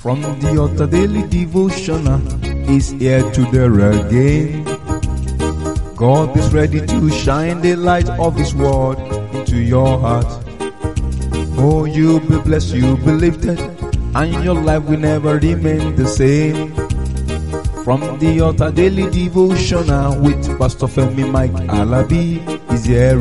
From the altar daily devotional is here to there again. God is ready to shine the light of His word into your heart. Oh, you'll be blessed, you'll be lifted, and your life will never remain the same. From the altar daily devotional with Pastor Femi Mike Alabi is here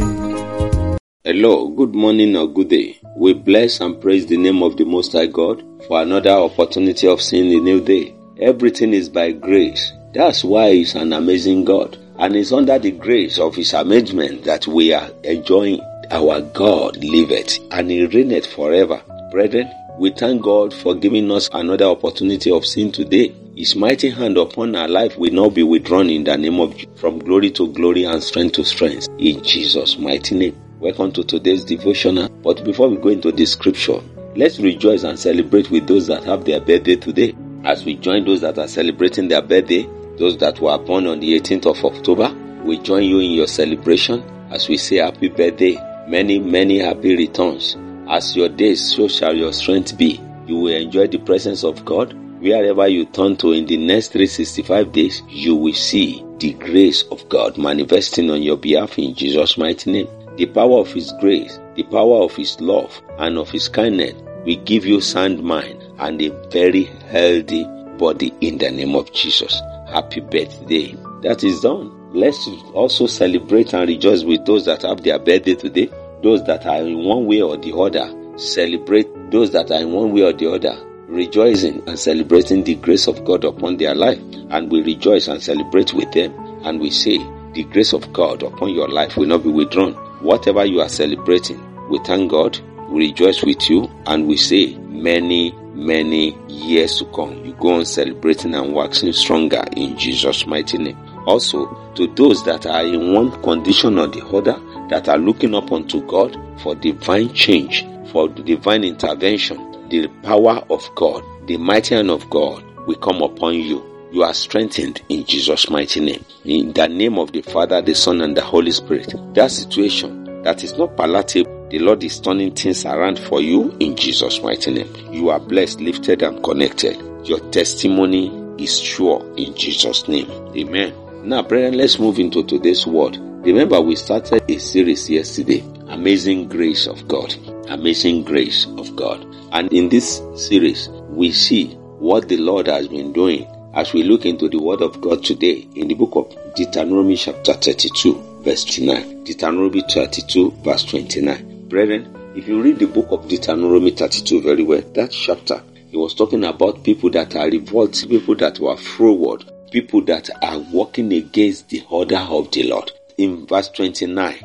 again. Hello, good morning or good day. We bless and praise the name of the Most High God for another opportunity of seeing a new day. Everything is by grace. That's why He's an amazing God. And it's under the grace of His arrangement that we are enjoying. Our God liveth, and He reigneth forever. Brethren, we thank God for giving us another opportunity of seeing today. His mighty hand upon our life will not be withdrawn in the name of Jesus, from glory to glory and strength to strength, in Jesus' mighty name. Welcome to today's devotional. But before we go into the scripture, let's rejoice and celebrate with those that have their birthday today. As we join those that are celebrating their birthday, those that were born on the 18th of October, we join you in your celebration as we say happy birthday. Many, many happy returns. As your days, so shall your strength be. You will enjoy the presence of God. Wherever you turn to in the next 365 days, you will see the grace of God manifesting on your behalf in Jesus' mighty name. The power of His grace, the power of His love, and of His kindness will give you sound mind and a very healthy body in the name of Jesus. Happy birthday. That is done. Let's also celebrate and rejoice with those that have their birthday today. Those that are in one way or the other. Celebrate those that are in one way or the other, rejoicing and celebrating the grace of God upon their life. And we rejoice and celebrate with them. And we say, the grace of God upon your life will not be withdrawn. Whatever you are celebrating, we thank God, we rejoice with you, and we say, many, many years to come. You go on celebrating and waxing stronger in Jesus' mighty name. Also, to those that are in one condition or the other, that are looking up unto God for divine change, for divine intervention, the power of God, the mighty hand of God will come upon you. You are strengthened in Jesus' mighty name. In the name of the Father, the Son, and the Holy Spirit. That situation that is not palatable, the Lord is turning things around for you in Jesus' mighty name. You are blessed, lifted, and connected. Your testimony is sure in Jesus' name. Amen. Now, brethren, let's move into today's word. Remember, we started a series yesterday, Amazing Grace of God. Amazing Grace of God. And in this series, we see what the Lord has been doing as we look into the word of God today in the book of Deuteronomy chapter 32, verse 29. Deuteronomy 32, verse 29. Brethren, if you read the book of Deuteronomy 32 very well, that chapter, he was talking about people that are revolted, people that were froward, people that are working against the order of the Lord. In verse 29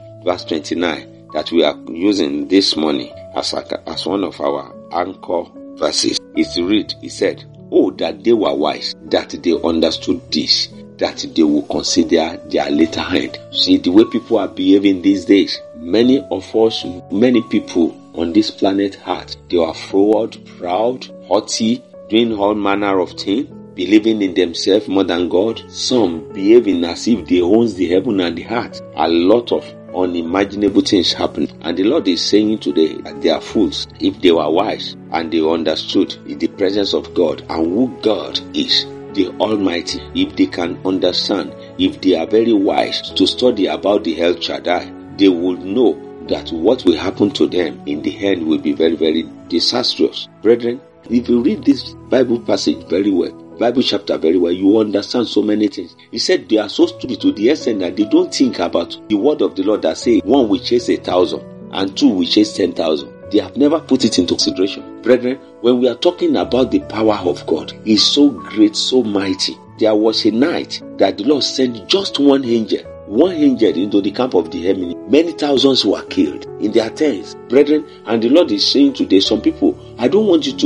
that we are using this morning as one of our anchor verses, it said, oh, that they were wise, that they understood this, that they will consider their later end. See the way people are behaving these days. Many of us, many people on this planet Earth, they are forward, proud, haughty, doing all manner of things, believing in themselves more than God. Some behaving as if they own the heaven and the earth. A lot of unimaginable things happen. And the Lord is saying today that they are fools if they were wise and they understood in the presence of God and who God is, the Almighty. If they can understand, if they are very wise to study about the El Shaddai, they will know that what will happen to them in the end will be very, very disastrous. Brethren, if you read this Bible passage very well, Bible chapter very well, you understand so many things. He said they are so stupid to the extent that they don't think about the word of the Lord that say 1 will chase 1,000 and 2 will chase 10,000. They have never put it into consideration. Brethren, when we are talking about the power of God, it's so great, so mighty. There was a night that the Lord sent just one angel into the camp of the enemy. Many thousands were killed in their tents. Brethren, and the Lord is saying today, some people, I don't want you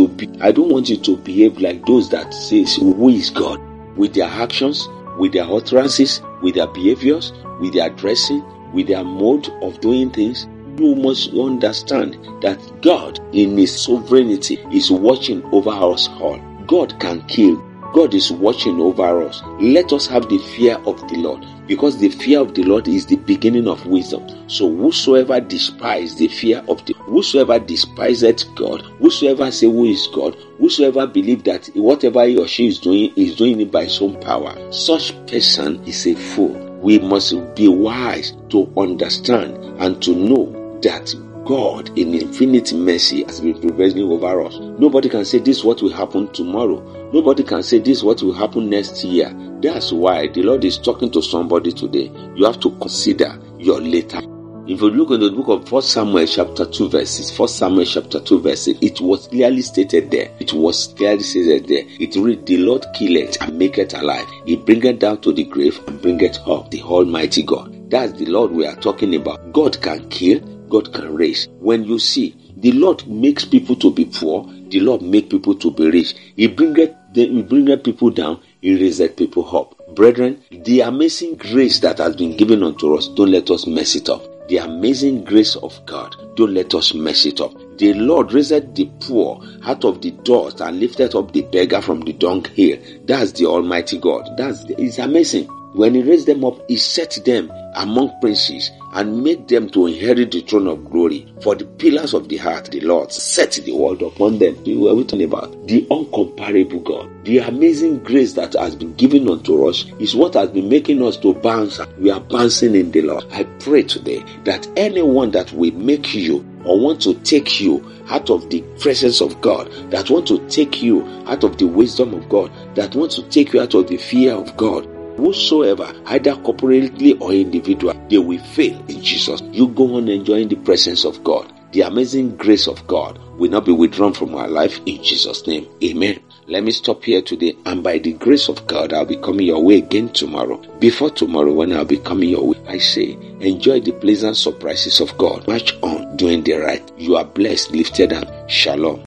to behave like those that says, who is God? With their actions, with their utterances, with their behaviors, with their dressing, with their mode of doing things. You must understand that God in His sovereignty is watching over us all. God can kill. God is watching over us. Let us have the fear of the Lord, because the fear of the Lord is the beginning of wisdom. So whosoever despises the fear of the, whosoever despises God, whosoever say who is God, whosoever believe that whatever he or she is doing it by his own power, such person is a fool. We must be wise to understand and to know that God in infinite mercy has been prevailing over us. Nobody can say this is what will happen tomorrow. Nobody can say this is what will happen next year. That's why the Lord is talking to somebody today. You have to consider your later. If you look in the book of 1 Samuel chapter 2 verses, 1 Samuel chapter 2 verses, it was clearly stated there. It was clearly stated there. It read, the Lord killeth and maketh alive. He bringeth down to the grave and bringeth up, the Almighty God. That's the Lord we are talking about. God can kill, God can raise. When you see, the Lord makes people to be poor, the Lord makes people to be rich. He bringeth people down, He raiseth people up. Brethren, the amazing grace that has been given unto us, don't let us mess it up. The amazing grace of God, don't let us mess it up. The Lord raised the poor out of the dust and lifted up the beggar from the dunghill. That's the Almighty God. It's amazing. When He raised them up, He set them among princes and made them to inherit the throne of glory. For the pillars of the heart, the Lord set the world upon them. We were talking about the uncomparable God. The amazing grace that has been given unto us is what has been making us to bounce. We are bouncing in the Lord. I pray today that anyone that will make you or want to take you out of the presence of God, that want to take you out of the wisdom of God, that want to take you out of the fear of God, whosoever, either corporately or individual, they will fail in Jesus. You go on enjoying the presence of God. The amazing grace of God will not be withdrawn from our life in Jesus' name. Amen. Let me stop here today, and by the grace of God, I'll be coming your way again tomorrow. Before tomorrow, when I'll be coming your way, I say, enjoy the pleasant surprises of God. March on, doing the right. You are blessed, lifted up. Shalom.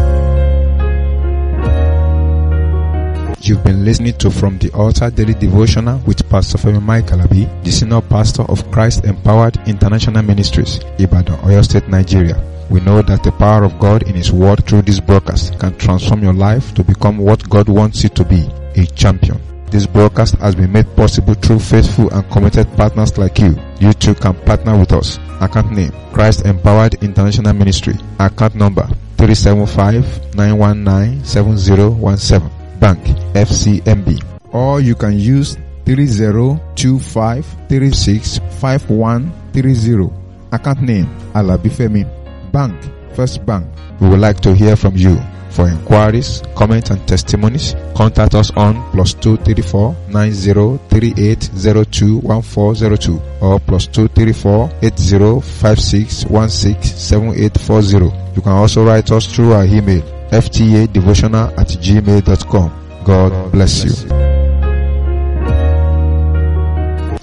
You've been listening to From the Altar Daily Devotional with Pastor Femi Mike Alabi, the Senior Pastor of Christ Empowered International Ministries, Ibadan, Oyo State, Nigeria. We know that the power of God in His Word through this broadcast can transform your life to become what God wants you to be, a champion. This broadcast has been made possible through faithful and committed partners like you. You too can partner with us. Account name, Christ Empowered International Ministry. Account number, 375-919-7017. Bank, FCMB. Or you can use 3025365130. Account name, Alabi Femi. Bank, First Bank. We would like to hear from you. For inquiries, comments and testimonies, contact us on +234 9038021402 or +234 8056167840. You can also write us through our email, ftadevotional@gmail.com. God bless you.